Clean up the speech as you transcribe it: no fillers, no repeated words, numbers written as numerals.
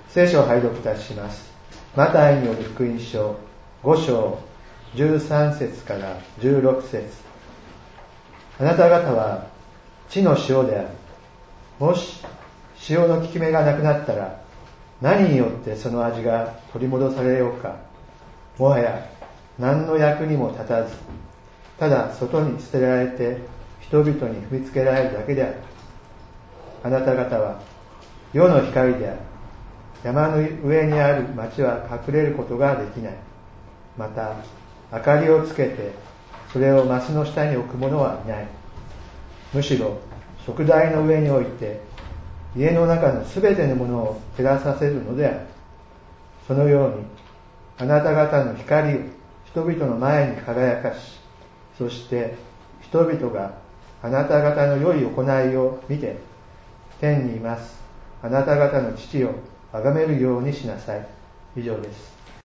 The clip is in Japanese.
聖書を拝読いたします。マタイによる福音書5章13節から16節。あなた方は地の塩である。もし塩の効き目がなくなったら、何によってその味が取り戻されようか。もはや何の役にも立たず、ただ外に捨てられて人々に踏みつけられるだけである。あなた方は世の光である。山の上にある町は隠れることができない。また明かりをつけてそれをマスの下に置く者はいない。むしろ燭台の上に置いて家の中のすべてのものを照らさせるのである。そのようにあなた方の光を人々の前に輝かし、そして人々があなた方の良い行いを見て、天にいますあなた方の父を崇めるようにしなさい。以上です。